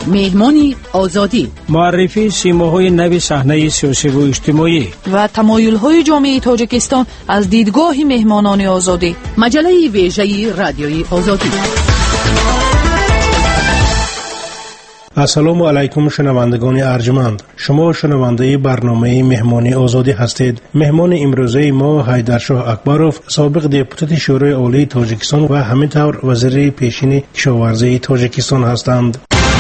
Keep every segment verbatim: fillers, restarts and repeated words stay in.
مهمان آزادی، معرفی سیماهای نو صحنه سیاسی و اجتماعی و تمایل‌های جامعه تاجیکستان از دیدگاه مهمانان آزادی. مجله ویژه رادیوی آزادی. السلام علیکم شنوندگان ارجمند، شما شنونده برنامه مهمانی آزادی هستید. مهمان امروزه ما حیدرشاه اکبروف، سابق دیپوتات شورای عالی تاجیکستان و همینطور وزیر پیشین کشاورزی تاجیکستان هستند.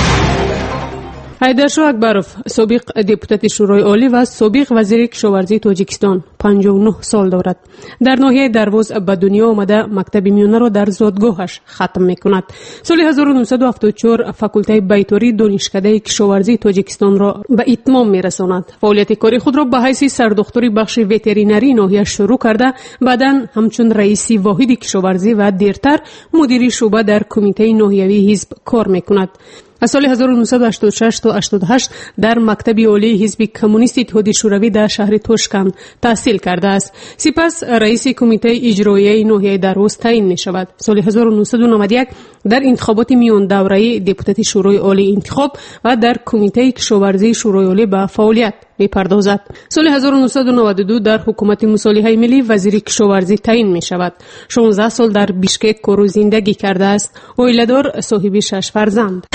حیدرشاه اکبروف سابق دیپوتات شورای عالی و سابق وزیر کشاورزی تاجیکستان پنجاه و نه سال دارد. در ناحیه درواز به دنیا آمده مکتب میانه را در زادگاهش ختم میکند. سال هزار و نهصد و هفتاد و چهار فاکولته بیتوری دانشکده کشاورزی تاجیکستان را به اتمام میرساند. فعالیت کاری خود را به حیث سردختور بخش وترینری ناحیه شروع کرده، بعداً همچون رئیس واحد کشاورزی و دیرتر مدیر شعبه در کمیته ناحیوی حزب کار میکند. از سال هزار و نهصد و هشتاد و شش تا هشتاد و هشت در مکتب عالی حزب کمونیست اتحاد شوروی در شهر توشکند تحصیل کرده است. سپس رئیس کمیته اجرایی ناحیه درواز تعیین می شود. سال هزار و نهصد و نود و یک در انتخابات میان دوره دیپوتات شورای عالی انتخاب و در کمیته کشاورزی شورای عالی به فعالیت می پردازد. سال هزار و نهصد و نود و دو در حکومت مصالحه ملی وزیر کشاورزی تعیین می شود. شانزده سال در بیشکک کار و زندگی کرده است. اویله‌دار، صاحب شش فرزند.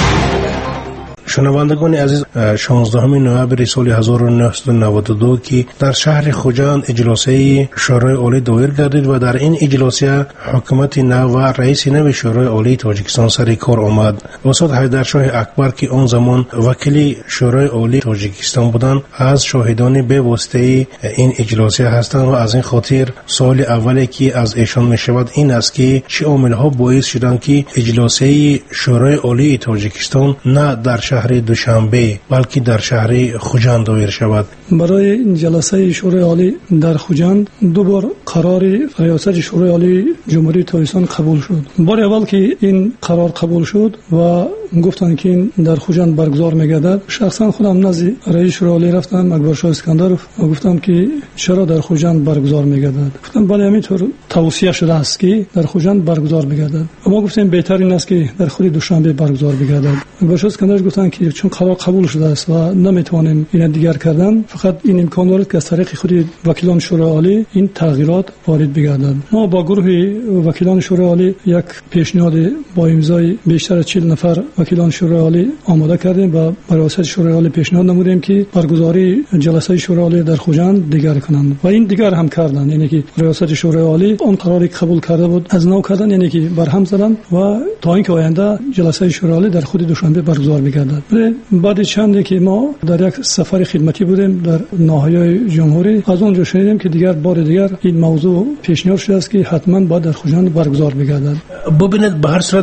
شنوندگان عزیز، شانزدهم نوامبر سال هزار و نهصد و نود و دو که در شهر خوجند اجلاسی شورای عالی دایر گردید و در این اجلاسی حکومت نو و رئیس نو شورای عالی تاجیکستان سر کار آمد. استاد حیدرشاه اکبر که آن زمان وکیل شورای عالی تاجیکستان بودند، از شاهدان به واسطه این اجلاسی هستند و از این خاطر سال اولی که از ایشان می شود این است که چه عامل‌ها باعث شدند که اجلاسی شورای عالی تاجیکستان نه در شهر دوشنبه بلکه در شهر خوجند دایر شود. برای جلسه شورای عالی در خوجند دو بار قرار ریاست شورای عالی جمهوری تاجیکستان قبول شد. بار اول که این قرار قبول شد و گفتن که این در خوجند برگزار می‌گردد، شخصا خودم نزد رئیس شورای عالی رفتم اکبرشاه اسکندرов و گفتم که چرا در خوجند برگزار می‌گردد. گفتم بله همینطور توصیه شده است که در خوجند برگزار می‌گردد. ما گفتیم بهتر این است که در خود دوشنبه برگزار بگردد. اکبرشاه اسکندرov گفتن که چون قرار قبول شده است و نمیتوانیم این دیگر کردن، فقط این امکان دارد که از طریق خود وکیلان شورای عالی این تغییرات وارد بگردد. ما با گروه وکیلان شورای عالی یک پیشنهاد با امضای بیشتر از چهل نفر وکیلان شورای عالی آماده کردیم و برای ریاست شورای عالی پیشنهاد نمودیم که برگزاری جلسه شورای عالی در خوجند دیگر کنند و این دیگر هم کردند. یعنی که ریاست شورای عالی اون قراری قبول کرده بود از نو کردن، یعنی که برهم زدن و تا اینکه آینده جلسه شورای عالی در خود دوشنبه برگزار بگردد. بعد چندی که ما در یک سفر خدمتی بودیم در ناحیه جمهوری، از اونجا شنیدیم که دیگر بار دیگر این موضوع پیشنهاد شده است که حتما باید در خوجند برگزار بگردد. ببینید به هر صورت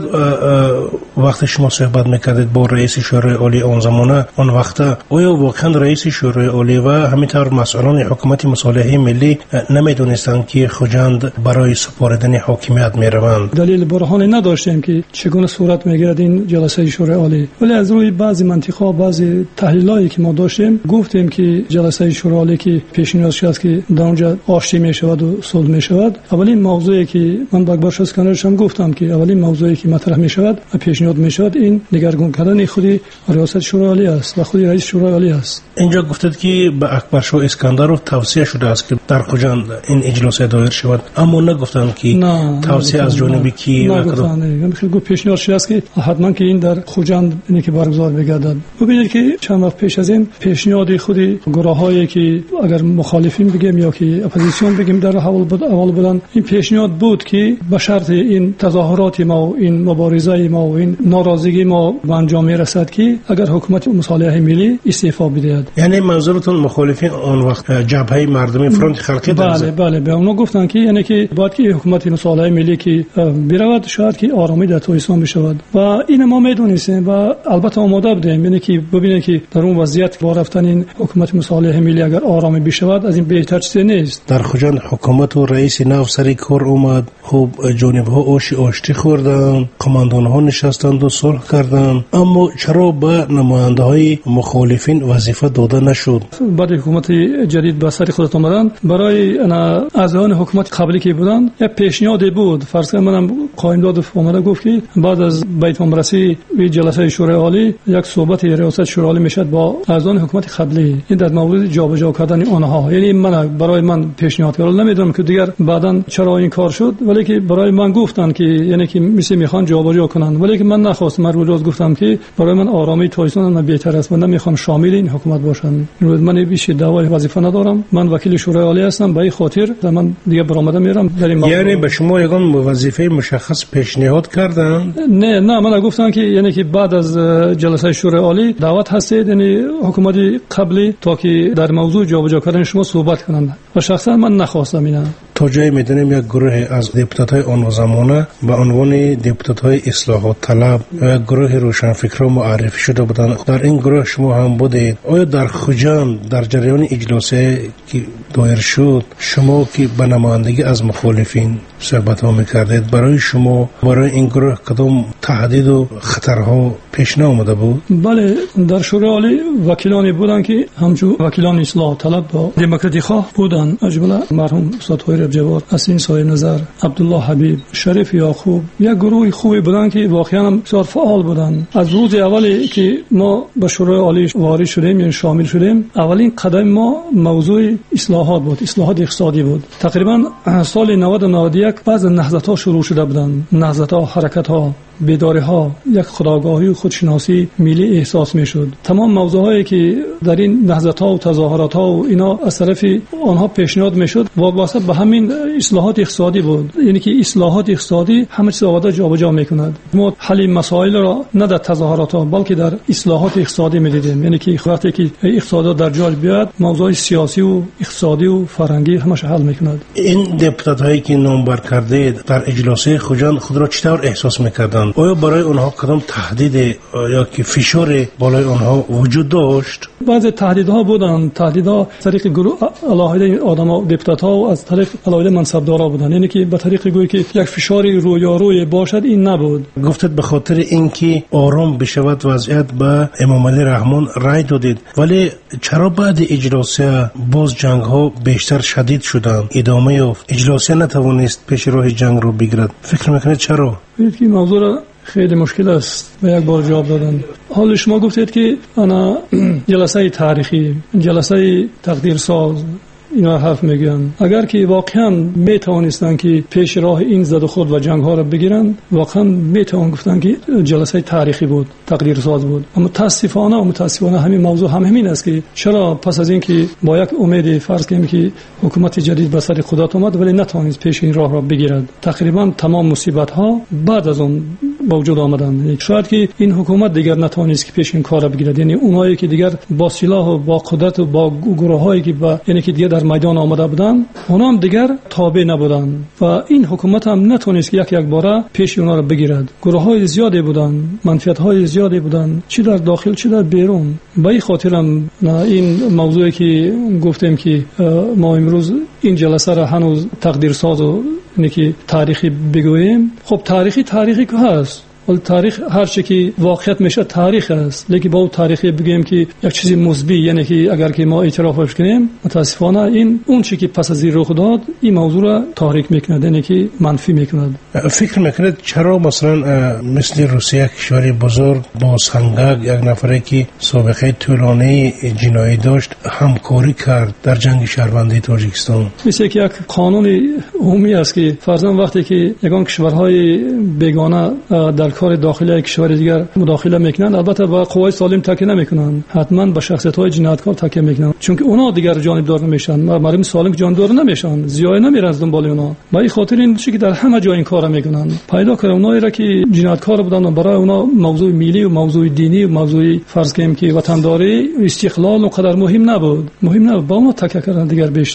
وقتی شما صحبت میکردید با رئیس شورای عالی اون زمانه، اون وقت آیا واقعا رئیس شورای عالی و همینطور مسئولان حکومت مصالحه ملی نمیدونستند که خوجند برای سپاردن حاکمیت میروند؟ دلیل برهانی نداشتیم که چگونه صورت میگیرد این جلسه شورای عالی، ولی از روی بعضی منطقه بعضی تحلیلایی که ما داشتیم گفتیم که جلسه شورای عالی که پیشنهاد شد که در اونجا آشتی میشود و صلح میشود، اولین موضوعی که من با اکبرشاه اسکندرov هم گفتم که اولین موضوعی که مطرح میشود و پیشنهاد میشود این دگرگون کردن خودی ریاست شورای عالی است و خودی رئیس شورای عالی است. اینجا گفتید که به اکبرشاه اسکندرov توصیه شده است که در خوجند این اجلاس دایر شود، اما نگفتند که توصیه از جانب کی نگفتند. من خیلی گفت پیشنهاد شده است که حتما که این در خوجند اینی که برگزار بگردد. ببینید که چند وقت پیش از این پیشنهاد خودی گروهایی که اگر مخالفین بگیم یا که اپوزیسیون بگیم در حال بود اول بودن، این پیشنهاد بود که به شرط این تظاهرات ما و این مبارزه ما و این ناراضگی ما به انجام میرسد که اگر حکومت مصالحه ملی استعفا بدهد. یعنی منظورتون مخالفین اون وقت جبهه مردمی فرانت خلقی بله بله بله به اونا گفتن که یعنی که باید که حکومت مصالحه ملی که برود شاید که آرامی در تاجیکستان بشود و این ما میدونیم و البته آماده بودیم، یعنی که ببینید که در اون وضعیت با رفتن این حکومت مصالحه ملی اگر آرامی بشود از این بهتر چیزی نیست. در خوجند حکومت و رئیس نو سر کار اومد، خب جانب ها آش آشتی خوردن، کماندان ها نشستن نشستند و صلح کردند، اما چرا به نماینده های مخالفین وظیفه داده نشد؟ بعد حکومت جدید به سر خودت آمدن، برای اعضایان حکومت قبلی که بودند یک پیشنهادی بود. فرض کنم منم قائم داد اومده گفت که بعد از بیت المرسی و جلسه شورای عالی یک صحبت ریاست شورای عالی میشد با اعضایان حکومت قبلی، این در مورد جابجا کردن آنها. یعنی من برای من پیشنهاد کردم، نمیدونم که دیگر بعداً چرا این کار شد، ولی که برای من گفتن که یعنی که میشه میخوان جابجا کنن، ولی که من نخواستم. من روز گفتم که برای من آرامی تایسون من بهتر است، من نمیخوام شامل این حکومت باشم. روز من بیش دعوای وظیفه ندارم، من وکیل شورای عالی هستم، به این خاطر من دیگه برآمده میرم در این موضوع. یعنی به شما یگان وظیفه مشخص پیشنهاد کردن؟ نه نه، من گفتم که یعنی که بعد از جلسه شورای عالی دعوت هستید، یعنی حکومت قبلی تا که در موضوع جابجا کردن شما صحبت کنند و شخصا من نخواستم اینا. تا جایی میدونیم یک گروه از دپوتات‌های آن زمانه به عنوان دپوتات‌های اصلاحات طلب و گروه روشنفکران معرفی شده بودند. در این گروه شما هم بودید. آیا در خوجند در جریان اجلاسی که دایر شد شما که به نمایندگی از مخالفین صحبت ها میکردید، برای شما برای این گروه کدام تهدید و خطرها پیش نآمده بود؟ بله، در شورای عالی وکیلانی بودند که همچون وکیلان اصلاح طلب و دموکراتی خواه بودند، از جمله مرحوم استاد طاهر جواد، حسین صاحب نظر، عبدالله حبیب، شریف یعقوب. یک گروه خوبی بودند که واقعا بسیار فعال بودند. از روز اولی که ما به شورای عالی وارد شدیم، یعنی شامل شدیم، اولین قدم ما موضوع اصلاحات بود، اصلاحات اقتصادی بود. تقریبا سال نود و نود و یک بعض نهضت‌ها شروع شده بودند، نهضت‌ها، حرکت‌ها، بیداری ها، یک خودآگاهی و خودشناسی ملی احساس میشد. تمام موضوعایی که در این نهضت ها و تظاهرات ها و اینا از طرف آنها پیشنهاد میشد وابسته به همین اصلاحات اقتصادی بود. یعنی که اصلاحات اقتصادی همه چیز آورده جابجا میکند. ما حل مسائل را نه در تظاهرات ها بلکه در اصلاحات اقتصادی میدیدیم. یعنی که وقتی که اقتصاد در جای بیاد، موضوع سیاسی و اقتصادی و فرهنگی همش حل میکند. این دپوتات هایی که نام بر کردید در اجلاس خوجند خود را چطور احساس میکردند؟ آیا برای آنها کدام تهدید یا که فشار بالای آنها وجود داشت؟ بعضی تهدیدها بودند، تهدیدها از طریق گروه علاهده آدما دپوتات‌ها و از طریق علاهده منصبدارا بودند. یعنی که به طریق گویی که یک فشاری رویاروی باشد این نبود. گفتید به خاطر اینکه آرام بشود وضعیت به امام علی رحمان رای دادید، ولی چرا بعد اجلاس باز جنگ ها بیشتر شدید شدند، ادامه یافت، اجلاس نتوانست پیش راه جنگ رو بگیرد؟ فکر میکنید چرا؟ ببینید که موضوع را خیلی مشکل است به یک بار جواب دادن. حال شما گفتید که انا جلسه تاریخی، جلسه تقدیر ساز اینا حرف میگن. اگر که واقعا میتوانستن که پیش راه این زد و خورد و جنگ ها رو بگیرن، واقعا میتوان گفتن که جلسه تاریخی بود، تقدیر ساز بود. اما متاسفانه و متاسفانه همین موضوع هم همین است که چرا پس از اینکه با یک امید فرض کنیم که حکومت جدید به سر خودت اومد ولی نتوانست پیش این راه را بگیرد، تقریبا تمام مصیبت ها بعد از اون وجود آمدند. شاید که این حکومت دیگر نتوانست که پیش این کار را بگیرد، یعنی اونایی که دیگر با سلاح و با قدرت و با گروهایی که با یعنی که دیگر در میدان آمده بودند، اونا هم دیگر تابع نبودند و این حکومت هم نتونست که یک یک باره پیش اونا را بگیرد. گروه‌های زیادی بودند، منفعت‌های زیادی بودند، چی در داخل چی در بیرون. به این خاطر هم این موضوعی که گفتیم که ما امروز این جلسه را هنوز تقدیر ساز و یعنی که تاریخی بگوییم. خب تاریخی تاریخی که هست، ولی تاریخ هر چی که واقعیت میشه تاریخ است، لیکن با تاریخی بگیم که یک چیزی مثبت، یعنی که اگر که ما اعترافش کنیم، متاسفانه این اون چی که پس از این رخ داد این موضوع را تاریک میکند، یعنی که منفی میکند. فکر میکنید چرا مثلا مثل روسیه کشوری بزرگ با سنگک یک نفری که سابقه طولانی جنایی داشت همکاری کرد در جنگ شهروندی تاجیکستان؟ مثل که یک قانون عمومی است که فرضاً وقتی که یگان کشورهای بیگانه در کار داخلی کشور دیگر مداخله میکنند، البته با قوای سالم تکیه نمیکنند، حتما به شخصیت‌های جنایتکار تکیه میکنند، چون که اونا دیگر جانبدار نمیشن، مردم سالم جانبدار نمیشن، زیای نمیره از دنبال اونا. با این خاطر این چیزی که در همه جای این کارا میکنند، پیدا کردن اونایی را که جنایتکار بودن و برای اونا موضوع ملی و موضوع دینی و موضوع فرض کنیم که وطنداری استقلال اونقدر مهم نبود، مهم نبود، با اونا تکیه کردن دیگر بیشتر.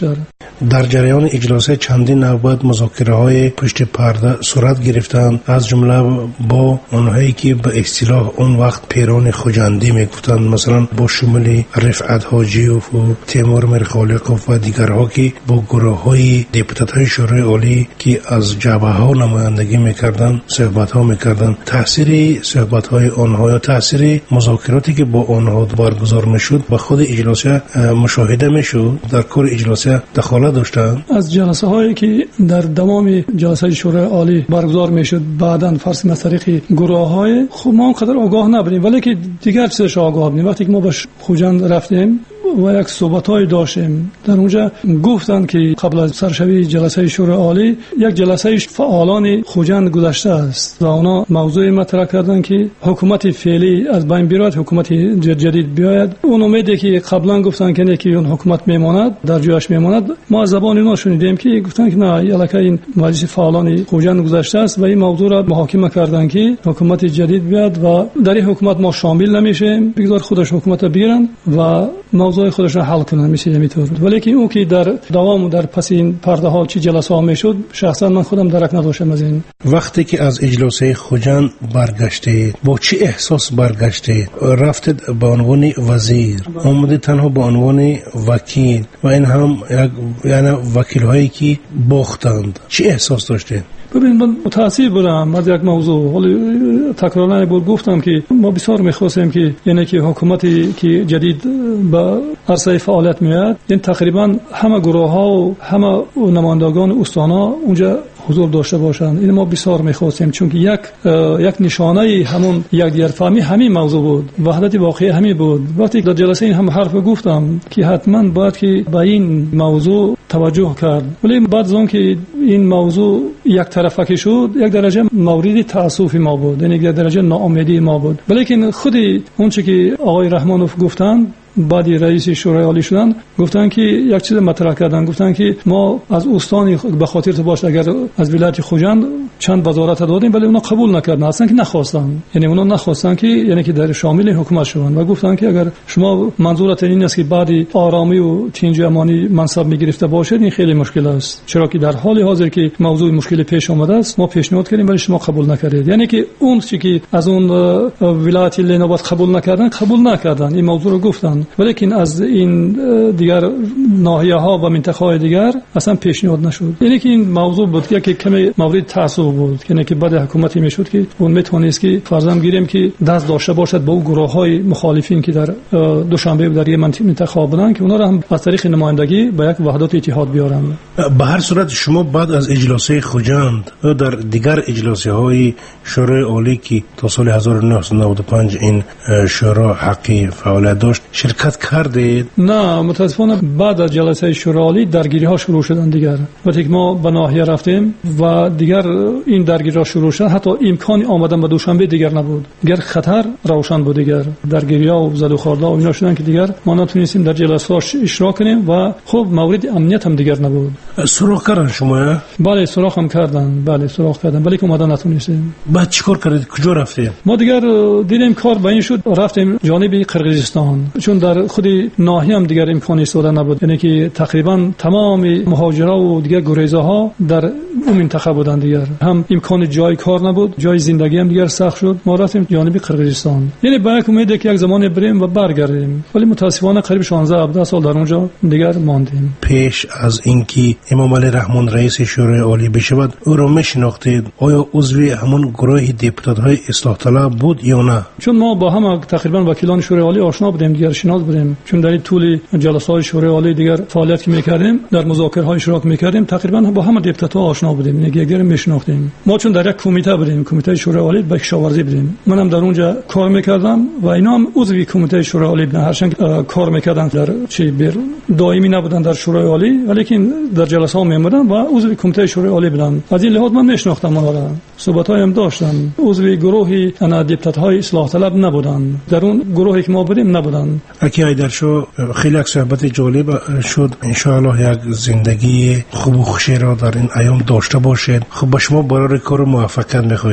در جریان اجلاس چندین نوبت مذاکره‌های پشت پرده صورت گرفتند، از جمله با اونهایی که به اصطلاح اون وقت پیران خوجندی میگفتند، مثلا با شمول رفعت حاجیوف و تیمور میرخالقوف و دیگرها که با گروه‌های دپوتات‌های شورای عالی که از جبهه‌ها نمایندگی می‌کردند صحبت‌ها می‌کردند. تأثیر صحبت‌های آنها یا تأثیر مذاکراتی که با آنها برگزار می‌شد به خود اجلاس مشاهده می‌شد، در کار اجلاس دخالت داشتند. از جلسه هایی که در تمام جلسه شورای عالی برگزار می‌شد بعداً فرض از طریق گروه‌های، خب ما اونقدر آگاه نبودیم، ولی که دیگر چیزش آگاه بودیم. وقتی که ما به خوجند رفتیم و یک صحبت‌های داشتیم، در اونجا گفتند که قبل از سرشوی جلسه شورای عالی یک جلسه فعالان خوجند گذشته است و اونا موضوع مطرح کردند که حکومت فعلی از بین بیاید، حکومت جدید بیاید. اون امیدی که قبلا گفتند که نه که اون حکومت میماند، در جایش میماند، ما از زبان اونا شنیدیم که گفتند که نه، یلکه این مجلس فعالان خوجند گذشته است و این موضوع را محاکمه کردند که حکومت جدید بیاد و در این حکومت ما شامل نمیشیم، بگذار خودش حکومت بگیرن و موضوع خودش را حل کنن. میشه اینطور. ولی که اون که در دوام در پس این پرده ها چی جلسه ها میشد، شخصا من خودم درک نداشتم از این. وقتی که از اجلاس خوجند برگشتید، با چه احساس برگشتید؟ رفتید به عنوان وزیر، اومدید تنها به عنوان وکیل و این هم یک یعنی وکیل هایی که باختند، چه احساس داشتید؟ ببین، من متاسف بودم از یک موضوع، ولی تکرارا بود گفتم که ما بسیار می‌خواستیم که یعنی که حکومتی که جدید به عرصه فعالیت میاد، این تقریبا همه گروه‌ها و همه نمایندگان استان‌ها اونجا حضور داشته باشند. این ما بسیار می‌خواستیم، چون که یک یک نشانه همون یک دیرفهمی همین موضوع بود، وحدت واقعی همین بود. وقتی در جلسه این هم حرف گفتم که حتما باید که به این موضوع توجه کرد، ولی بعد از اون که این موضوع یک طرفه شد، یک درجه مورد تأسف ما بود، یعنی یک درجه ناامیدی ما بود. ولی خودی اون چیزی که آقای رحمانوف گفتن بعد رئیس شورای عالی شدن، گفتن که یک چیز مطرح کردن، گفتن که ما از استان به خاطر تو باشه اگر از ولایت خوجند چند وزارت دادیم، ولی اونا قبول نکردن، اصلا که نخواستن، یعنی اونا نخواستن که یعنی که در شامل حکومت شون و گفتن که اگر شما منظورت این است که بعد آرامی و تینج امانی منصب میگرفته باشید، این خیلی مشکل است، چرا که در حال حاضر که موضوع مشکل پیش آمده است ما پیشنهاد کردیم ولی شما قبول نکردید. یعنی که اون چیزی که از اون ولایت لنوبت قبول نکردن قبول نکردن این موضوع رو گفتن، ولی از این دیگر ناحیه ها و منطقه های دیگر اصلا پیشنهاد نشد. یعنی که این موضوع بود که کمی مورد تعصب بود، یعنی که بعد حکومتی میشد که اون میتونست که فرضاً گیریم که دست داشته باشد با گروه های مخالفین که در دوشنبه در یه منطقه بودن که اونا را هم از طریق نمایندگی به یک وحدت اتحاد بیارن. به هر صورت شما بعد از اجلاس خوجند در دیگر اجلاسی های شورای عالی که تا سال هزار و نهصد و نود و پنج این شورا حقی فعالیت داشت شرکت کردید؟ نه، متاسفانه بعد از جلسه شورای عالی درگیری ها شروع شدن دیگر. وقتی که ما به ناحیه رفتیم و دیگر این درگیری ها شروع شد، حتی امکان آمدن به دوشنبه دیگر نبود، دیگر خطر روشن بود، دیگر درگیری ها و زد و خورد ها و اینا شدن که دیگر ما نتونستیم در جلسه ها اشتراک کنیم و خب مورد امنیت هم دیگر نبود. سراغ کردن شما؟ بله سراغ هم کردن، بله سراغ کردن، ولی که اومدن نتونستیم. بعد چیکار کردید؟ کجا رفتید؟ ما دیگر دیدیم کار به این شد، رفتیم جانب قرقیزستان، چون در خود ناحیه هم دیگر امکانی استفاده نبود، یعنی که تقریبا تمام مهاجرا و دیگر گریزه ها در اون منطقه بودند، دیگر هم امکان جای کار نبود، جای زندگی هم دیگر سخت شد. ما رفتیم جانب قرقیزستان، یعنی با یک امید که یک زمان بریم و برگردیم، ولی متاسفانه قریب شانزده هفده سال در اونجا دیگر ماندیم. پیش از اینکه امام علی رحمان رئیس شورای عالی بشود او را میشناختید؟ آیا عضو همون گروه دپوتات های اصلاح طلب بود یا نه؟ چون ما با هم تقریبا وکیلان شورای عالی آشنا بودیم، دیگر شناس بودیم، چون در طول جلسات شورای عالی دیگر فعالیت که می‌کردیم، در مذاکره‌های اشتراک می‌کردیم، تقریبا با همه دپوتات‌ها آشنا بودیم، یکی دیگر می‌شناختیم. ما چون در یک کمیته بودیم، کمیته شورای عالی به کشاورزی بودیم، منم در اونجا کار می‌کردم و اینا هم عضو کمیته شورای عالی بودن، هرچند کار می‌کردن در چی بر دائمی نبودن در شورای عالی، ولی در جلسات می‌آمدن و عضو کمیته شورای عالی بودن. از این لحاظ من می‌شناختم اونا را، صحبت‌های هم داشتم. عضو گروهی انا دپوتات‌های اصلاح طلب نبودن، در اون گروهی که ما بودیم نبودن. اکی ایدرشو خیلی یک صحبت جالب شد، انشاءالله یک زندگی خوب و خوشی را در این ایام داشته باشید. خب با شما برای کار موفقیت می‌خوایم.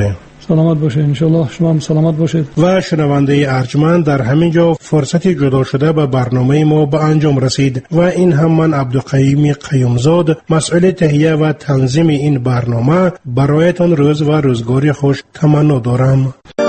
سلامت باشید. انشالله شما هم سلامت باشید. و شنونده ارجمند، در همین جا فرصتی جدا شده به برنامه ما به انجام رسید و این هم من عبدالقیوم قیومزاد، مسئول تهیه و تنظیم این برنامه، برایتان روز و روزگاری خوش تمنا دارم.